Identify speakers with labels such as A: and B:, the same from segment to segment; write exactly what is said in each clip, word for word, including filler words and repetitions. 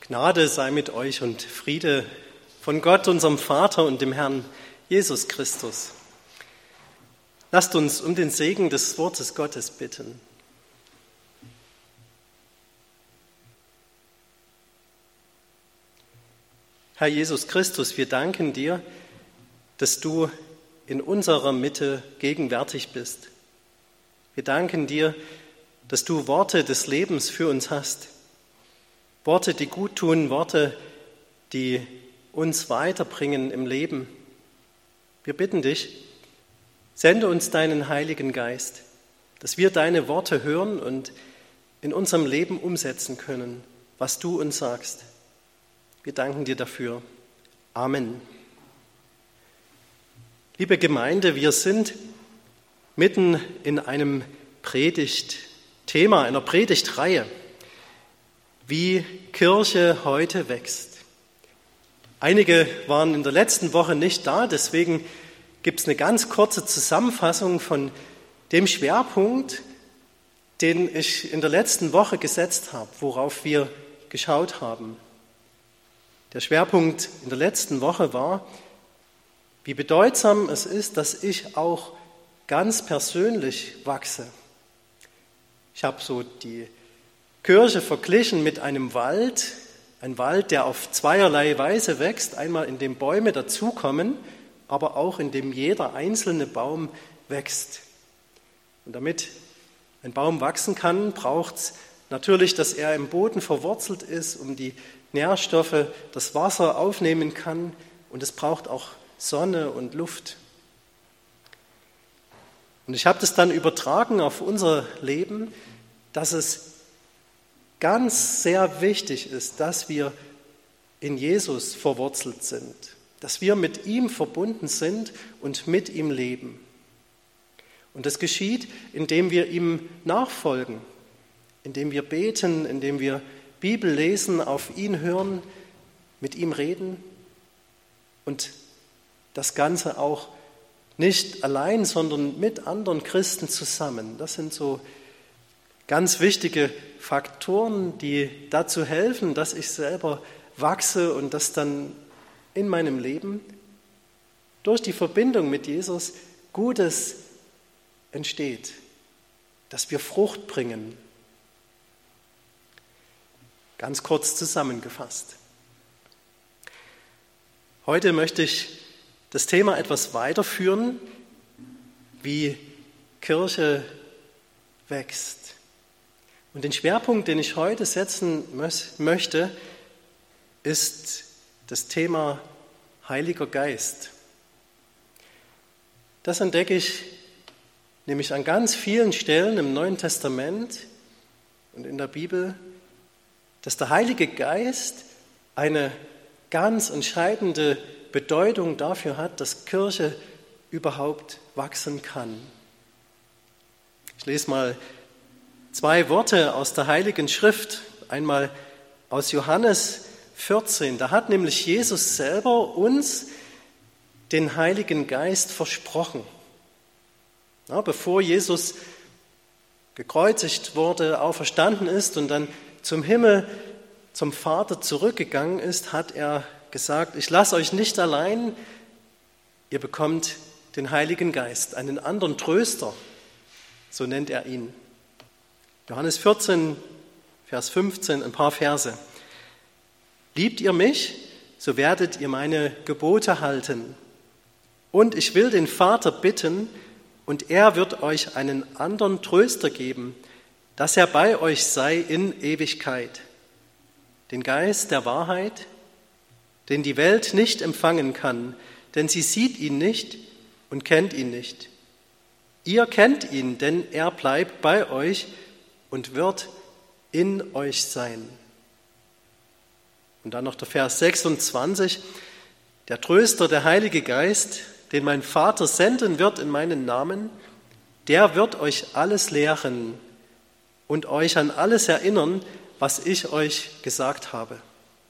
A: Gnade sei mit euch und Friede von Gott, unserem Vater und dem Herrn Jesus Christus. Lasst uns um den Segen des Wortes Gottes bitten. Herr Jesus Christus, wir danken dir, dass du in unserer Mitte gegenwärtig bist. Wir danken dir, dass du Worte des Lebens für uns hast. Worte, die gut tun, Worte, die uns weiterbringen im Leben. Wir bitten dich, sende uns deinen Heiligen Geist, dass wir deine Worte hören und in unserem Leben umsetzen können, was du uns sagst. Wir danken dir dafür. Amen. Liebe Gemeinde, wir sind mitten in einem Predigtthema, einer Predigtreihe, wie Kirche heute wächst. Einige waren in der letzten Woche nicht da, deswegen gibt es eine ganz kurze Zusammenfassung von dem Schwerpunkt, den ich in der letzten Woche gesetzt habe, worauf wir geschaut haben. Der Schwerpunkt in der letzten Woche war, wie bedeutsam es ist, dass ich auch ganz persönlich wachse. Ich habe so die Kirche verglichen mit einem Wald, ein Wald, der auf zweierlei Weise wächst, einmal in dem Bäume dazukommen, aber auch in dem jeder einzelne Baum wächst. Und damit ein Baum wachsen kann, braucht es natürlich, dass er im Boden verwurzelt ist, um die Nährstoffe, das Wasser aufnehmen kann, und es braucht auch Sonne und Luft. Und ich habe das dann übertragen auf unser Leben, dass es ganz sehr wichtig ist, dass wir in Jesus verwurzelt sind, dass wir mit ihm verbunden sind und mit ihm leben. Und das geschieht, indem wir ihm nachfolgen, indem wir beten, indem wir Bibel lesen, auf ihn hören, mit ihm reden und das Ganze auch nicht allein, sondern mit anderen Christen zusammen. Das sind so ganz wichtige Faktoren, die dazu helfen, dass ich selber wachse und dass dann in meinem Leben durch die Verbindung mit Jesus Gutes entsteht, dass wir Frucht bringen. Ganz kurz zusammengefasst. Heute möchte ich das Thema etwas weiterführen, wie Kirche wächst. Und den Schwerpunkt, den ich heute setzen möchte, ist das Thema Heiliger Geist. Das entdecke ich nämlich an ganz vielen Stellen im Neuen Testament und in der Bibel, dass der Heilige Geist eine ganz entscheidende Bedeutung dafür hat, dass Kirche überhaupt wachsen kann. Ich lese mal zwei Worte aus der Heiligen Schrift, einmal aus Johannes vierzehn. Da hat nämlich Jesus selber uns den Heiligen Geist versprochen. Ja, bevor Jesus gekreuzigt wurde, auferstanden ist und dann zum Himmel, zum Vater zurückgegangen ist, hat er gesagt, ich lasse euch nicht allein, ihr bekommt den Heiligen Geist, einen anderen Tröster, so nennt er ihn. Johannes vierzehn, Vers fünfzehn, ein paar Verse. Liebt ihr mich, so werdet ihr meine Gebote halten. Und ich will den Vater bitten, und er wird euch einen anderen Tröster geben, dass er bei euch sei in Ewigkeit. Den Geist der Wahrheit, den die Welt nicht empfangen kann, denn sie sieht ihn nicht und kennt ihn nicht. Ihr kennt ihn, denn er bleibt bei euch und wird in euch sein. Und dann noch der Vers sechsundzwanzig. Der Tröster, der Heilige Geist, den mein Vater senden wird in meinen Namen, der wird euch alles lehren und euch an alles erinnern, was ich euch gesagt habe.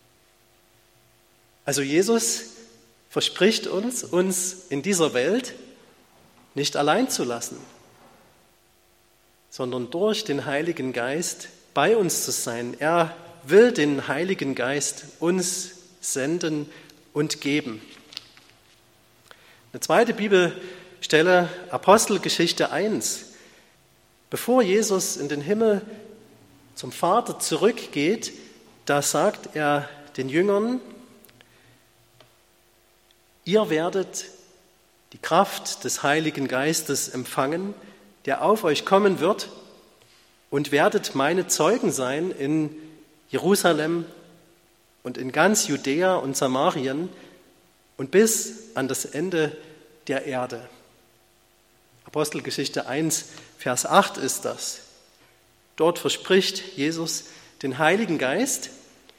A: Also Jesus verspricht uns, uns in dieser Welt nicht allein zu lassen, sondern durch den Heiligen Geist bei uns zu sein. Er will den Heiligen Geist uns senden und geben. Eine zweite Bibelstelle, Apostelgeschichte eins. Bevor Jesus in den Himmel zum Vater zurückgeht, da sagt er den Jüngern, ihr werdet die Kraft des Heiligen Geistes empfangen, der auf euch kommen wird, und werdet meine Zeugen sein in Jerusalem und in ganz Judäa und Samarien und bis an das Ende der Erde. Apostelgeschichte eins, Vers acht ist das. Dort verspricht Jesus den Heiligen Geist,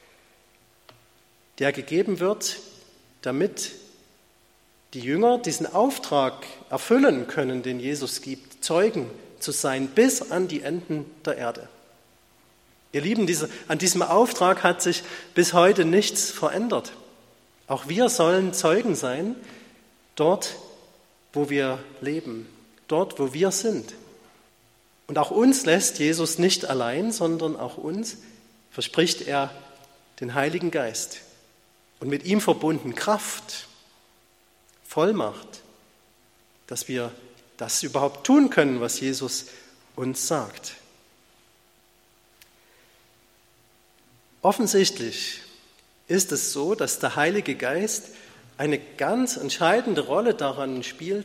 A: der gegeben wird, damit die Jünger diesen Auftrag erfüllen können, den Jesus gibt, Zeugen zu sein bis an die Enden der Erde. Ihr Lieben, diese, an diesem Auftrag hat sich bis heute nichts verändert. Auch wir sollen Zeugen sein, dort, wo wir leben, dort, wo wir sind. Und auch uns lässt Jesus nicht allein, sondern auch uns verspricht er den Heiligen Geist und mit ihm verbunden Kraft, Vollmacht, dass wir das überhaupt tun können, was Jesus uns sagt. Offensichtlich ist es so, dass der Heilige Geist eine ganz entscheidende Rolle daran spielt,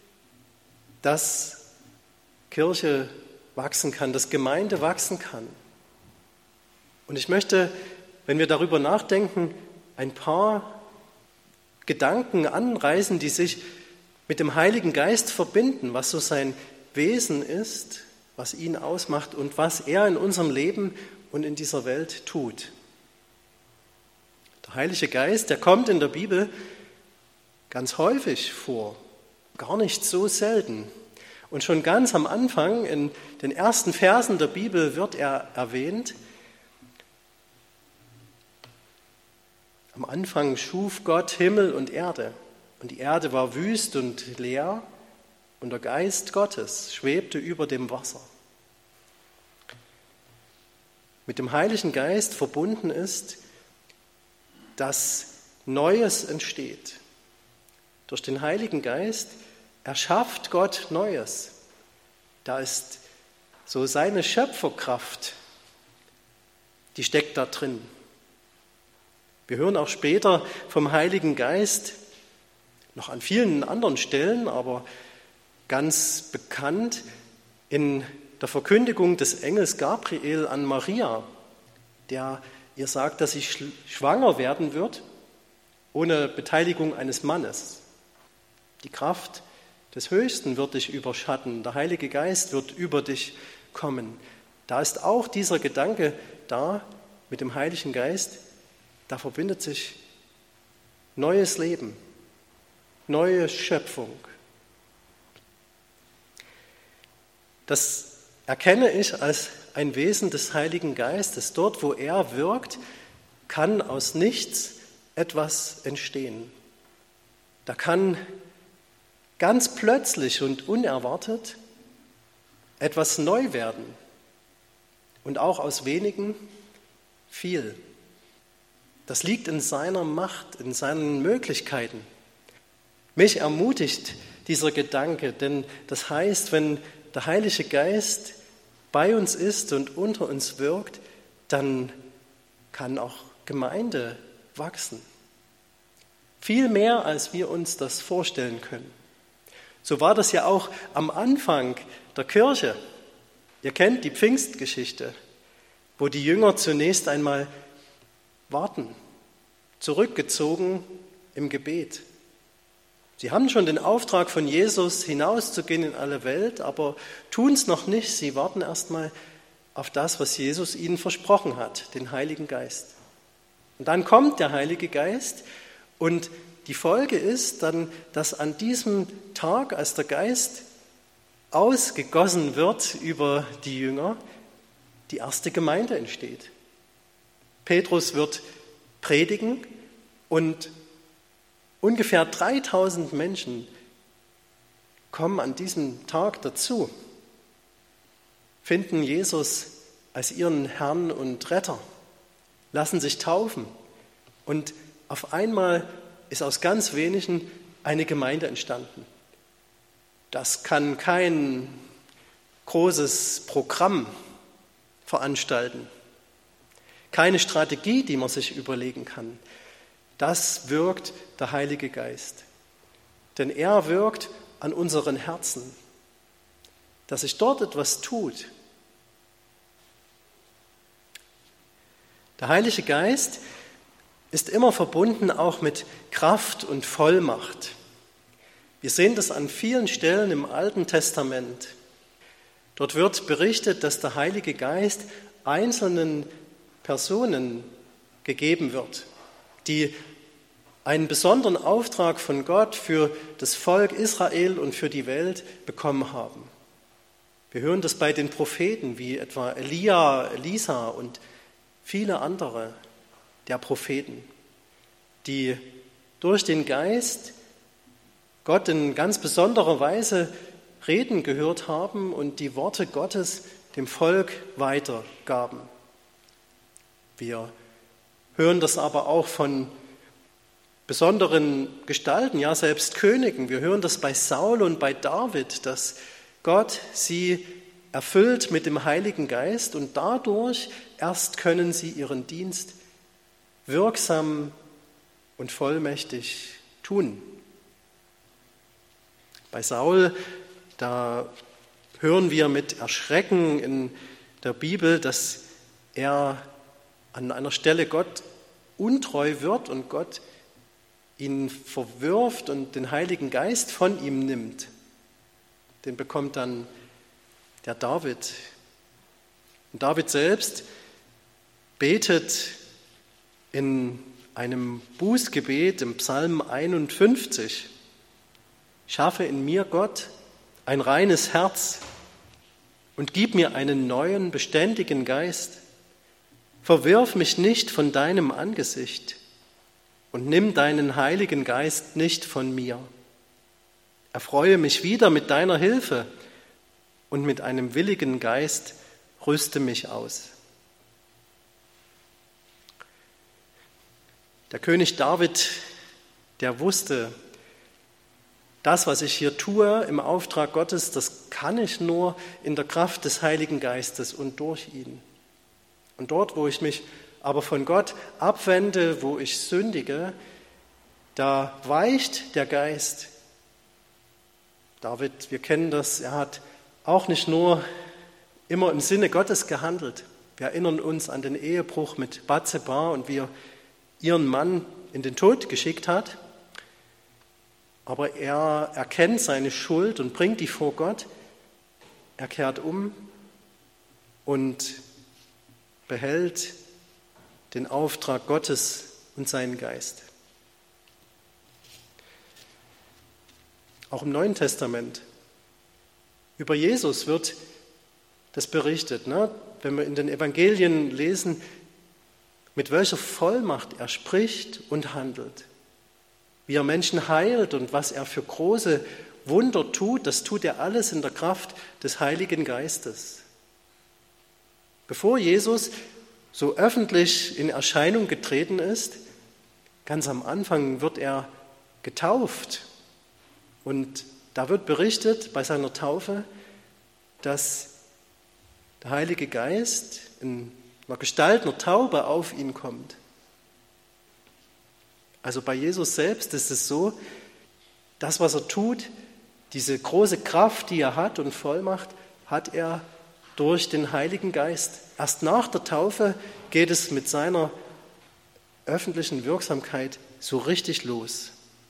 A: dass Kirche wachsen kann, dass Gemeinde wachsen kann. Und ich möchte, wenn wir darüber nachdenken, ein paar Gedanken anreißen, die sich mit dem Heiligen Geist verbinden, was so sein Wesen ist, was ihn ausmacht und was er in unserem Leben und in dieser Welt tut. Der Heilige Geist, der kommt in der Bibel ganz häufig vor, gar nicht so selten. Und schon ganz am Anfang, in den ersten Versen der Bibel, wird er erwähnt. Am Anfang schuf Gott Himmel und Erde. Und die Erde war wüst und leer und der Geist Gottes schwebte über dem Wasser. Mit dem Heiligen Geist verbunden ist, dass Neues entsteht. Durch den Heiligen Geist erschafft Gott Neues. Da ist so seine Schöpferkraft, die steckt da drin. Wir hören auch später vom Heiligen Geist, noch an vielen anderen Stellen, aber ganz bekannt in der Verkündigung des Engels Gabriel an Maria, der ihr sagt, dass sie schwanger werden wird, ohne Beteiligung eines Mannes. Die Kraft des Höchsten wird dich überschatten, der Heilige Geist wird über dich kommen. Da ist auch dieser Gedanke da mit dem Heiligen Geist, da verbindet sich neues Leben, neue Schöpfung. Das erkenne ich als ein Wesen des Heiligen Geistes. Dort, wo er wirkt, kann aus nichts etwas entstehen. Da kann ganz plötzlich und unerwartet etwas neu werden und auch aus wenigen viel. Das liegt in seiner Macht, in seinen Möglichkeiten. Mich ermutigt dieser Gedanke, denn das heißt, wenn der Heilige Geist bei uns ist und unter uns wirkt, dann kann auch Gemeinde wachsen. Viel mehr, als wir uns das vorstellen können. So war das ja auch am Anfang der Kirche. Ihr kennt die Pfingstgeschichte, wo die Jünger zunächst einmal warten, zurückgezogen im Gebet. Sie haben schon den Auftrag von Jesus, hinauszugehen in alle Welt, aber tun es noch nicht. Sie warten erstmal auf das, was Jesus ihnen versprochen hat, den Heiligen Geist. Und dann kommt der Heilige Geist und die Folge ist dann, dass an diesem Tag, als der Geist ausgegossen wird über die Jünger, die erste Gemeinde entsteht. Petrus wird predigen und ungefähr dreitausend Menschen kommen an diesem Tag dazu, finden Jesus als ihren Herrn und Retter. lassen sich taufen. Und auf einmal ist aus ganz wenigen eine Gemeinde entstanden. Das kann kein großes Programm veranstalten, keine Strategie, die man sich überlegen kann. Das wirkt der Heilige Geist. Denn er wirkt an unseren Herzen, dass sich dort etwas tut. Der Heilige Geist ist immer verbunden auch mit Kraft und Vollmacht. Wir sehen das an vielen Stellen im Alten Testament. Dort wird berichtet, dass der Heilige Geist einzelnen Personen gegeben wird, die einen besonderen Auftrag von Gott für das Volk Israel und für die Welt bekommen haben. Wir hören das bei den Propheten, wie etwa Elia, Elisa und viele andere der Propheten, die durch den Geist Gott in ganz besonderer Weise reden gehört haben und die Worte Gottes dem Volk weitergaben. Wir hören das aber auch von besonderen Gestalten, ja selbst Königen. Wir hören das bei Saul und bei David, dass Gott sie erfüllt mit dem Heiligen Geist und dadurch erst können sie ihren Dienst wirksam und vollmächtig tun. Bei Saul, da hören wir mit Erschrecken in der Bibel, dass er an einer Stelle Gott untreu wird und Gott ihn verwirft und den Heiligen Geist von ihm nimmt. Den bekommt dann der David. Und David selbst betet in einem Bußgebet im Psalm einundfünfzig: Schaffe in mir, Gott, ein reines Herz und gib mir einen neuen, beständigen Geist. Verwirf mich nicht von deinem Angesicht und nimm deinen Heiligen Geist nicht von mir. Erfreue mich wieder mit deiner Hilfe und mit einem willigen Geist rüste mich aus. Der König David, der wusste, das, was ich hier tue im Auftrag Gottes, das kann ich nur in der Kraft des Heiligen Geistes und durch ihn. Und dort, wo ich mich aber von Gott abwende, wo ich sündige, da weicht der Geist. David, wir kennen das, er hat auch nicht nur immer im Sinne Gottes gehandelt. Wir erinnern uns an den Ehebruch mit Bathseba und wie er ihren Mann in den Tod geschickt hat. Aber er erkennt seine Schuld und bringt die vor Gott. Er kehrt um und behält den Auftrag Gottes und seinen Geist. Auch im Neuen Testament. Über Jesus wird das berichtet, ne? Wenn wir in den Evangelien lesen, mit welcher Vollmacht er spricht und handelt. Wie er Menschen heilt und was er für große Wunder tut, das tut er alles in der Kraft des Heiligen Geistes. Bevor Jesus so öffentlich in Erscheinung getreten ist, ganz am Anfang wird er getauft. Und da wird berichtet bei seiner Taufe, dass der Heilige Geist in einer Gestalt einer Taube auf ihn kommt. Also bei Jesus selbst ist es so, das, was er tut, diese große Kraft, die er hat und Vollmacht, hat er durch den Heiligen Geist. Erst nach der Taufe geht es mit seiner öffentlichen Wirksamkeit so richtig los.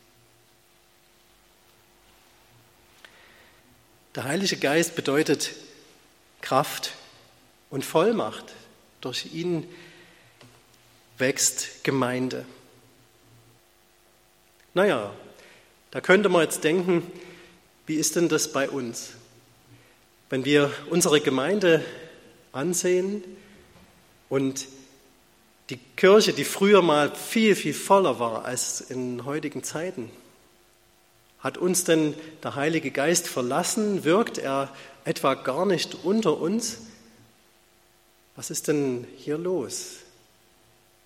A: Der Heilige Geist bedeutet Kraft und Vollmacht. Durch ihn wächst Gemeinde. Naja, da könnte man jetzt denken, wie ist denn das bei uns? Wenn wir unsere Gemeinde ansehen und die Kirche, die früher mal viel, viel voller war als in heutigen Zeiten, hat uns denn der Heilige Geist verlassen? Wirkt er etwa gar nicht unter uns? Was ist denn hier los?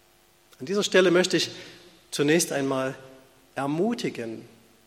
A: An dieser Stelle möchte ich zunächst einmal ermutigen.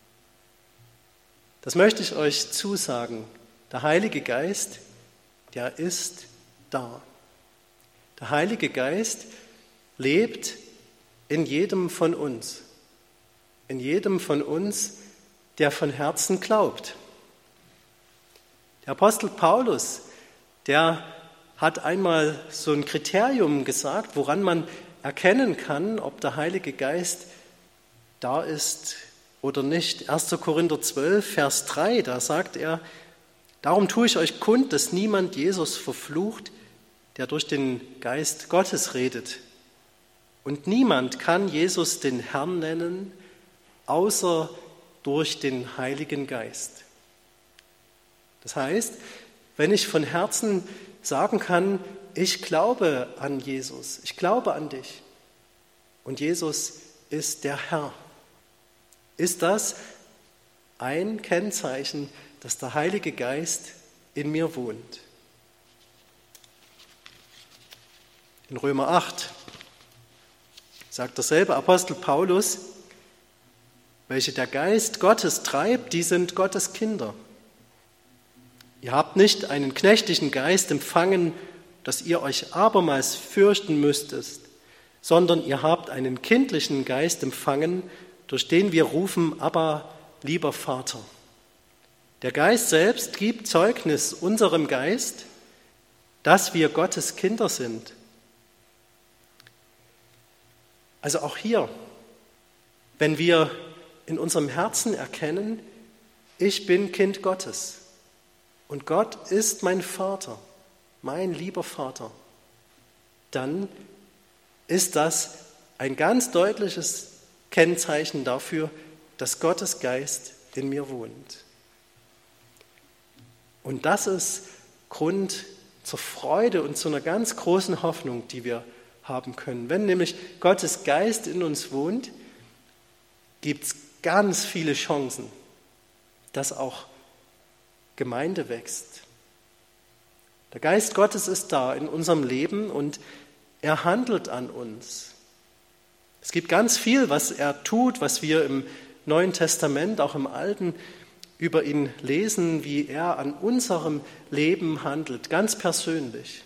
A: Das möchte ich euch zusagen. Der Heilige Geist, der ist da. Der Heilige Geist lebt in jedem von uns. In jedem von uns, der von Herzen glaubt. Der Apostel Paulus, der hat einmal so ein Kriterium gesagt, woran man erkennen kann, ob der Heilige Geist da ist oder nicht. erster Korinther zwölf, Vers drei, da sagt er, darum tue ich euch kund, dass niemand Jesus verflucht, der durch den Geist Gottes redet. Und niemand kann Jesus den Herrn nennen, außer durch den Heiligen Geist. Das heißt, wenn ich von Herzen sagen kann, ich glaube an Jesus, ich glaube an dich und Jesus ist der Herr, ist das ein Kennzeichen, dass der Heilige Geist in mir wohnt. In Römer acht sagt derselbe Apostel Paulus, welche der Geist Gottes treibt, die sind Gottes Kinder. Ihr habt nicht einen knechtlichen Geist empfangen, dass ihr euch abermals fürchten müsstet, sondern ihr habt einen kindlichen Geist empfangen, durch den wir rufen, Abba, lieber Vater. Der Geist selbst gibt Zeugnis unserem Geist, dass wir Gottes Kinder sind. Also auch hier, wenn wir in unserem Herzen erkennen, ich bin Kind Gottes und Gott ist mein Vater, mein lieber Vater, dann ist das ein ganz deutliches Kennzeichen dafür, dass Gottes Geist in mir wohnt. Und das ist Grund zur Freude und zu einer ganz großen Hoffnung, die wir haben können. Wenn nämlich Gottes Geist in uns wohnt, gibt es ganz viele Chancen, dass auch Gemeinde wächst. Der Geist Gottes ist da in unserem Leben und er handelt an uns. Es gibt ganz viel, was er tut, was wir im Neuen Testament, auch im Alten, über ihn lesen, wie er an unserem Leben handelt, ganz persönlich.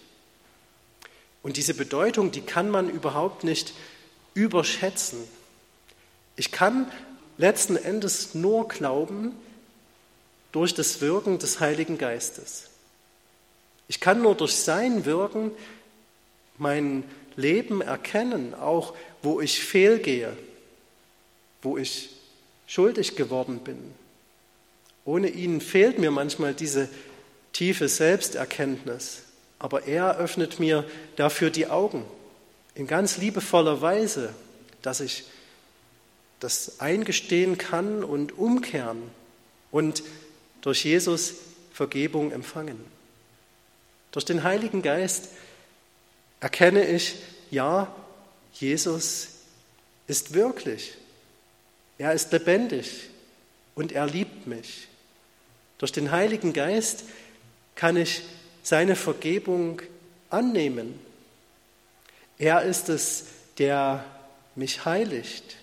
A: Und diese Bedeutung, die kann man überhaupt nicht überschätzen. Ich kann letzten Endes nur glauben durch das Wirken des Heiligen Geistes. Ich kann nur durch sein Wirken mein Leben erkennen, auch wo ich fehlgehe, wo ich schuldig geworden bin. Ohne ihn fehlt mir manchmal diese tiefe Selbsterkenntnis, aber er öffnet mir dafür die Augen in ganz liebevoller Weise, dass ich das eingestehen kann und umkehren und durch Jesus Vergebung empfangen. Durch den Heiligen Geist erkenne ich, ja, Jesus ist wirklich, er ist lebendig und er liebt mich. Durch den Heiligen Geist kann ich seine Vergebung annehmen. Er ist es, der mich heiligt,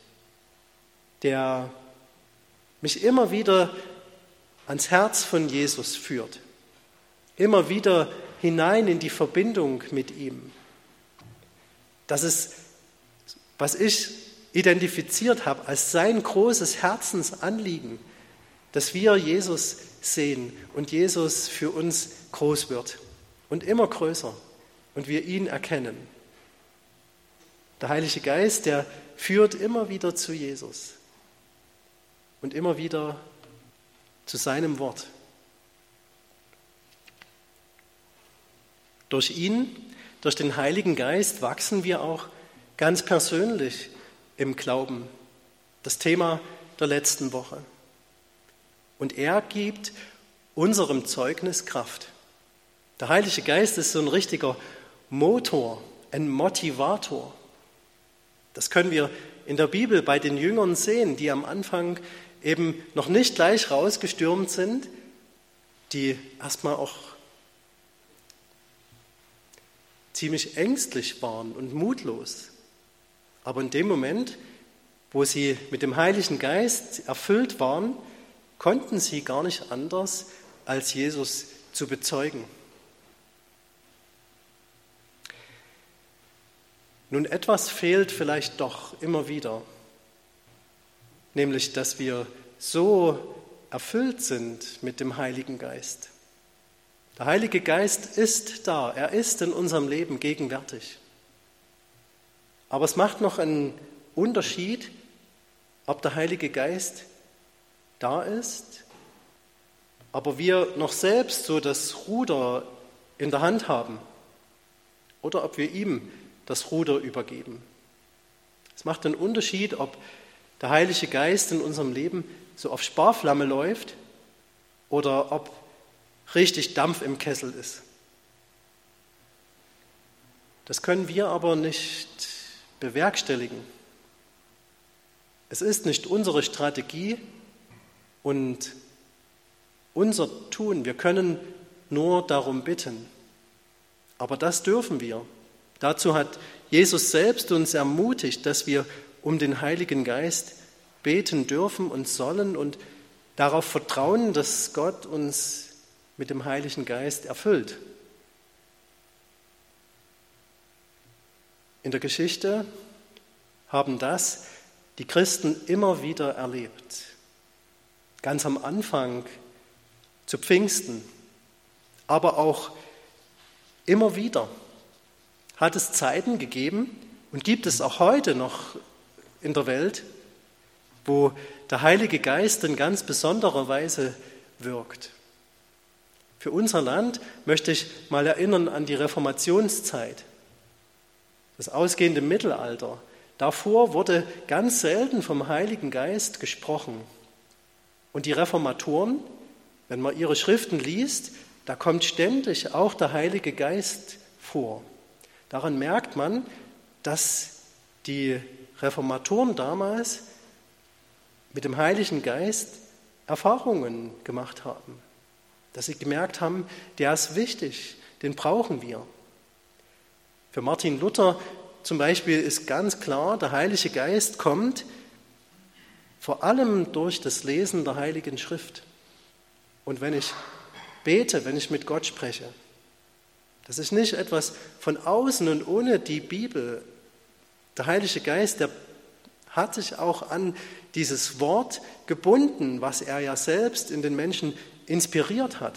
A: der mich immer wieder ans Herz von Jesus führt, immer wieder hinein in die Verbindung mit ihm. Das ist, was ich identifiziert habe als sein großes Herzensanliegen, dass wir Jesus sehen und Jesus für uns groß wird und immer größer und wir ihn erkennen. Der Heilige Geist, der führt immer wieder zu Jesus und immer wieder zu seinem Wort. Durch ihn, durch den Heiligen Geist wachsen wir auch ganz persönlich im Glauben. Das Thema der letzten Woche. Und er gibt unserem Zeugnis Kraft. Der Heilige Geist ist so ein richtiger Motor, ein Motivator. Das können wir in der Bibel bei den Jüngern sehen, die am Anfang eben noch nicht gleich rausgestürmt sind, die erstmal auch ziemlich ängstlich waren und mutlos. Aber in dem Moment, wo sie mit dem Heiligen Geist erfüllt waren, konnten sie gar nicht anders, als Jesus zu bezeugen. Nun, etwas fehlt vielleicht doch immer wieder, nämlich, dass wir so erfüllt sind mit dem Heiligen Geist. Der Heilige Geist ist da, er ist in unserem Leben gegenwärtig. Aber es macht noch einen Unterschied, ob der Heilige Geist da ist, aber wir noch selbst so das Ruder in der Hand haben oder ob wir ihm das Ruder übergeben. Es macht einen Unterschied, ob der Heilige Geist in unserem Leben so auf Sparflamme läuft oder ob richtig Dampf im Kessel ist. Das können wir aber nicht bewerkstelligen. Es ist nicht unsere Strategie und unser Tun. Wir können nur darum bitten. Aber das dürfen wir. Dazu hat Jesus selbst uns ermutigt, dass wir um den Heiligen Geist beten dürfen und sollen und darauf vertrauen, dass Gott uns mit dem Heiligen Geist erfüllt. In der Geschichte haben das die Christen immer wieder erlebt. Ganz am Anfang, zu Pfingsten, aber auch immer wieder hat es Zeiten gegeben und gibt es auch heute noch in der Welt, wo der Heilige Geist in ganz besonderer Weise wirkt. Für unser Land möchte ich mal erinnern an die Reformationszeit, das ausgehende Mittelalter. Davor wurde ganz selten vom Heiligen Geist gesprochen. Und die Reformatoren, wenn man ihre Schriften liest, da kommt ständig auch der Heilige Geist vor. Daran merkt man, dass die Reformatoren damals mit dem Heiligen Geist Erfahrungen gemacht haben. Dass sie gemerkt haben, der ist wichtig, den brauchen wir. Für Martin Luther zum Beispiel ist ganz klar, der Heilige Geist kommt vor allem durch das Lesen der Heiligen Schrift. Und wenn ich bete, wenn ich mit Gott spreche, das ist nicht etwas von außen und ohne die Bibel. Der Heilige Geist, der hat sich auch an dieses Wort gebunden, was er ja selbst in den Menschen inspiriert hat.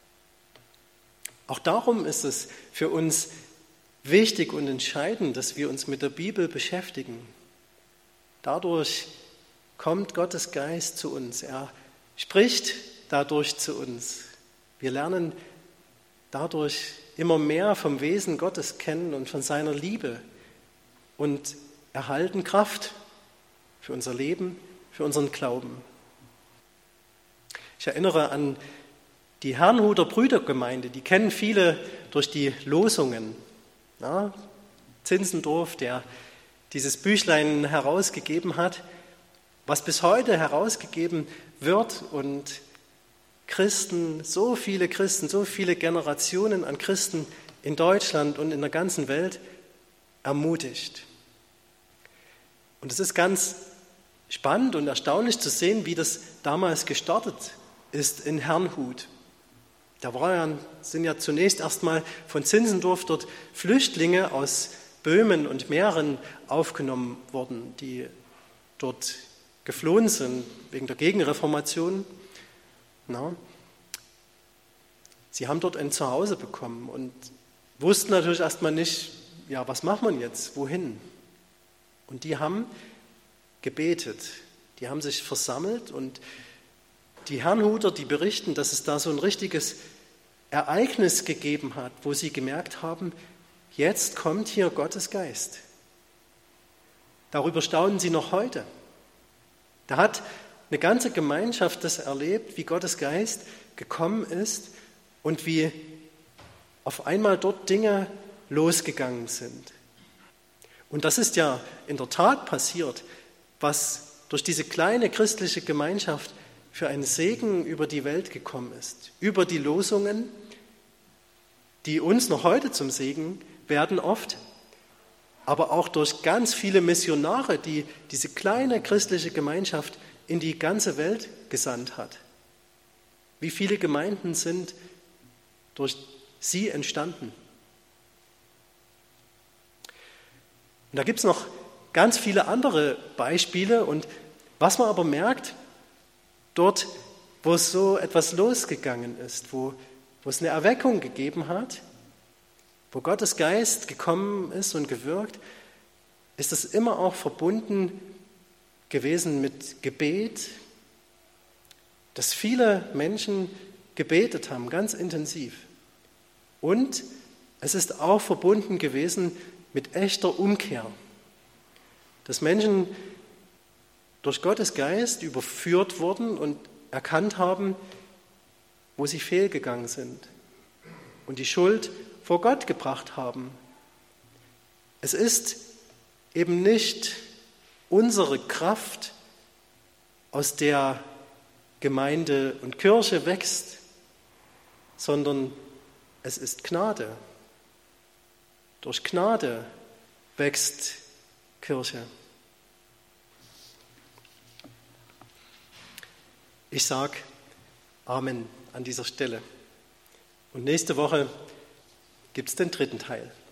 A: Auch darum ist es für uns wichtig und entscheidend, dass wir uns mit der Bibel beschäftigen. Dadurch kommt Gottes Geist zu uns. Er spricht dadurch zu uns. Wir lernen dadurch immer mehr vom Wesen Gottes kennen und von seiner Liebe und erhalten Kraft für unser Leben, für unseren Glauben. Ich erinnere an die Herrnhuter Brüdergemeinde, die kennen viele durch die Losungen. Ja, Zinzendorf, der dieses Büchlein herausgegeben hat, was bis heute herausgegeben wird und Christen, so viele Christen, so viele Generationen an Christen in Deutschland und in der ganzen Welt ermutigt. Und es ist ganz spannend und erstaunlich zu sehen, wie das damals gestartet ist in Herrnhut. Da war ja, sind ja zunächst erstmal von Zinzendorf dort Flüchtlinge aus Böhmen und Mähren aufgenommen worden, die dort geflohen sind wegen der Gegenreformation. Na, sie haben dort ein Zuhause bekommen und wussten natürlich erstmal nicht, ja, was macht man jetzt, wohin? Und die haben gebetet, die haben sich versammelt und die Herrnhuter, die berichten, dass es da so ein richtiges Ereignis gegeben hat, wo sie gemerkt haben, jetzt kommt hier Gottes Geist. Darüber staunen sie noch heute. Da hat eine ganze Gemeinschaft das erlebt, wie Gottes Geist gekommen ist und wie auf einmal dort Dinge losgegangen sind. Und das ist ja in der Tat passiert, was durch diese kleine christliche Gemeinschaft für einen Segen über die Welt gekommen ist. Über die Losungen, die uns noch heute zum Segen werden oft, aber auch durch ganz viele Missionare, die diese kleine christliche Gemeinschaft in die ganze Welt gesandt hat. Wie viele Gemeinden sind durch sie entstanden? Und da gibt es noch ganz viele andere Beispiele. Und was man aber merkt, dort, wo so etwas losgegangen ist, wo, wo es eine Erweckung gegeben hat, wo Gottes Geist gekommen ist und gewirkt, ist es immer auch verbunden gewesen mit Gebet, dass viele Menschen gebetet haben, ganz intensiv. Und es ist auch verbunden gewesen mit echter Umkehr, dass Menschen durch Gottes Geist überführt wurden und erkannt haben, wo sie fehlgegangen sind und die Schuld vor Gott gebracht haben. Es ist eben nicht unsere Kraft, aus der Gemeinde und Kirche wächst, sondern es ist Gnade. Durch Gnade wächst Kirche. Ich sage Amen an dieser Stelle. Und nächste Woche gibt es den dritten Teil.